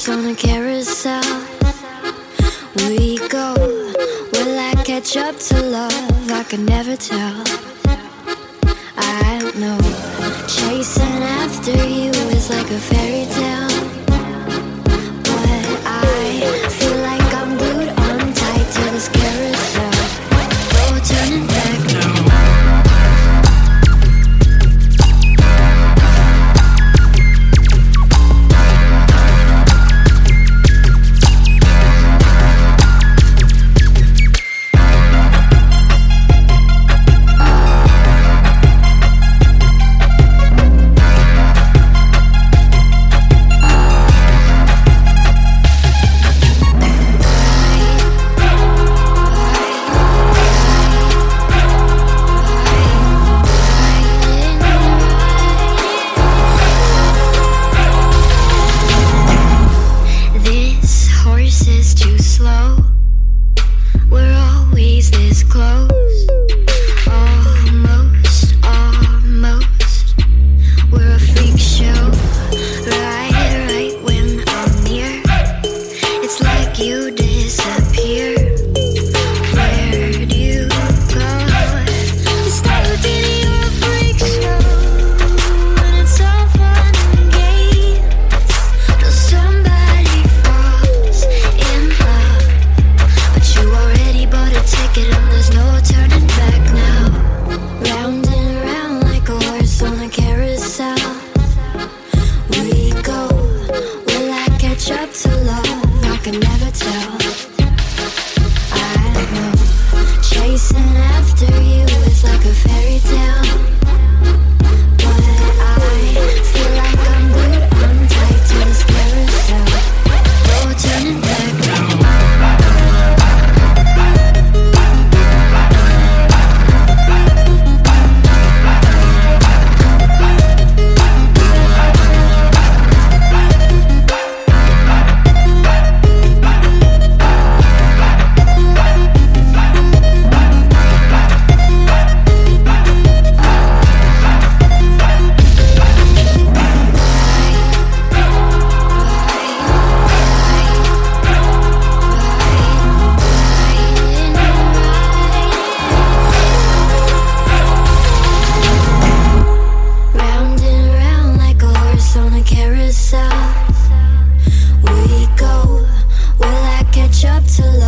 horse on a carousel. We go, will I catch up to love? I can never tell. I know, chasing after you is like a fairy tale. But I feel like I'm glued on tight to this carousel. No turning back now. To love.